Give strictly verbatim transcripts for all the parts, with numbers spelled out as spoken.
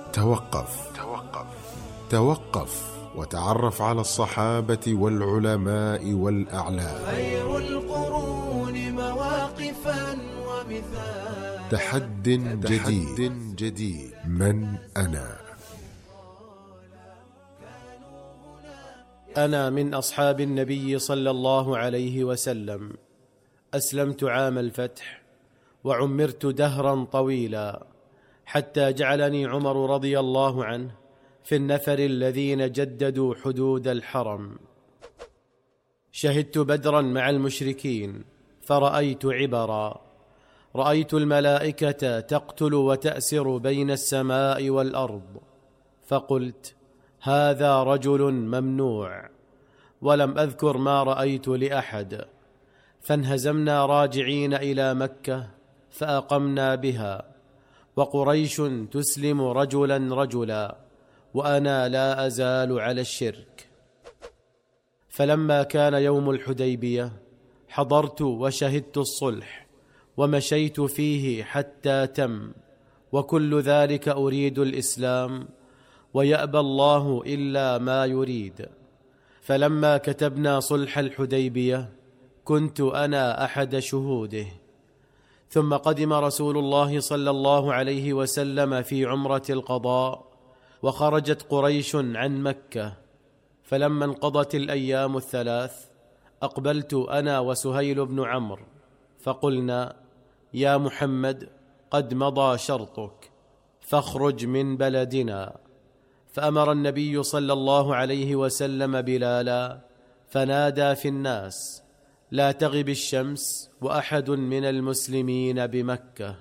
توقف توقف توقف وتعرف على الصحابة والعلماء والأعلام. خير القرون مواقفا ومثالا. تحد جديد جديد من أنا؟ أنا من أصحاب النبي صلى الله عليه وسلم، أسلمت عام الفتح وعمرت دهرا طويلا، حتى جعلني عمر رضي الله عنه في النفر الذين جددوا حدود الحرم. شهدت بدرا مع المشركين فرأيت عبرا، رأيت الملائكة تقتل وتأسر بين السماء والأرض، فقلت هذا رجل ممنوع، ولم أذكر ما رأيت لأحد. فانهزمنا راجعين إلى مكة فأقمنا بها، وقريش تسلم رجلا رجلا، وأنا لا أزال على الشرك. فلما كان يوم الحديبية حضرت وشهدت الصلح ومشيت فيه حتى تم، وكل ذلك أريد الإسلام ويأبى الله إلا ما يريد. فلما كتبنا صلح الحديبية كنت أنا أحد شهوده. ثم قدم رسول الله صلى الله عليه وسلم في عمرة القضاء، وخرجت قريش عن مكة. فلما انقضت الأيام الثلاث أقبلت أنا وسهيل بن عمرو، فقلنا يا محمد قد مضى شرطك فاخرج من بلدنا. فأمر النبي صلى الله عليه وسلم بلالا فنادى في الناس لا تغب الشمس وأحد من المسلمين بمكة.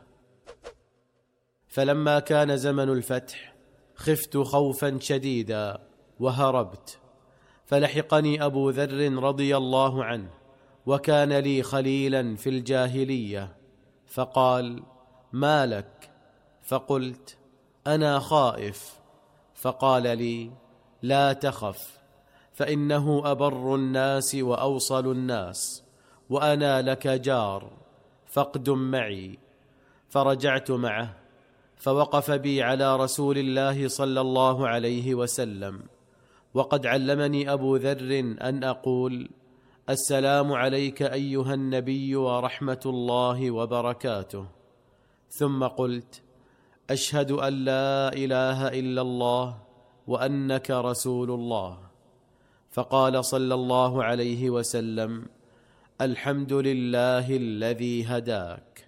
فلما كان زمن الفتح خفت خوفا شديدا وهربت، فلحقني أبو ذر رضي الله عنه، وكان لي خليلا في الجاهلية، فقال ما لك؟ فقلت أنا خائف. فقال لي لا تخف، فإنه أبر الناس وأوصل الناس، وأنا لك جار، فاقدم معي. فرجعت معه، فوقف بي على رسول الله صلى الله عليه وسلم، وقد علمني أبو ذر أن أقول السلام عليك أيها النبي ورحمة الله وبركاته. ثم قلت أشهد أن لا إله إلا الله وأنك رسول الله. فقال صلى الله عليه وسلم الحمد لله الذي هداك.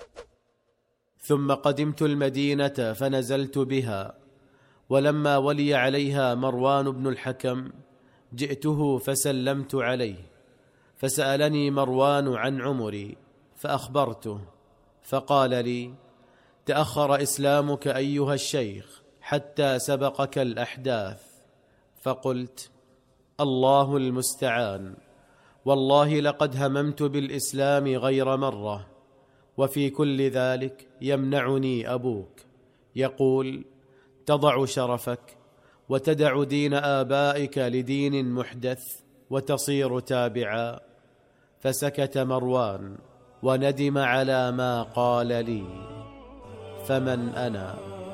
ثم قدمت المدينة فنزلت بها، ولما ولي عليها مروان بن الحكم جئته فسلمت عليه، فسألني مروان عن عمري فأخبرته، فقال لي تأخر إسلامك أيها الشيخ حتى سبقك الأحداث. فقلت الله المستعان، والله لقد هممت بالإسلام غير مرة، وفي كل ذلك يمنعني أبوك، يقول تضع شرفك وتدع دين آبائك لدين محدث وتصير تابعا. فسكت مروان وندم على ما قال لي. فمن أنا؟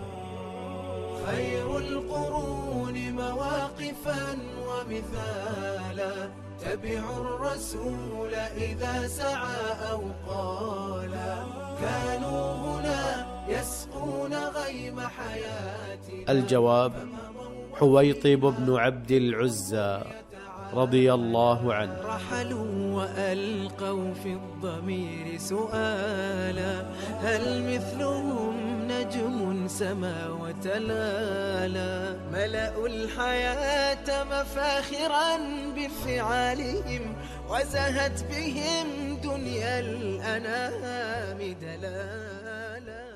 خير القرون مواقفا ومثالا، تبعوا الرسول إذا سعى أو قالا، كانوا هنا يسقون غيم حياتنا. الجواب حويطب بن عبد العزى رضي الله عنه. رحلوا وألقوا في الضمير سؤالا، هل مثلهم نجم سما وتلالا؟ ملأوا الحياة مفاخرا بفعالهم، وزهت بهم دنيا الأنام دلالا.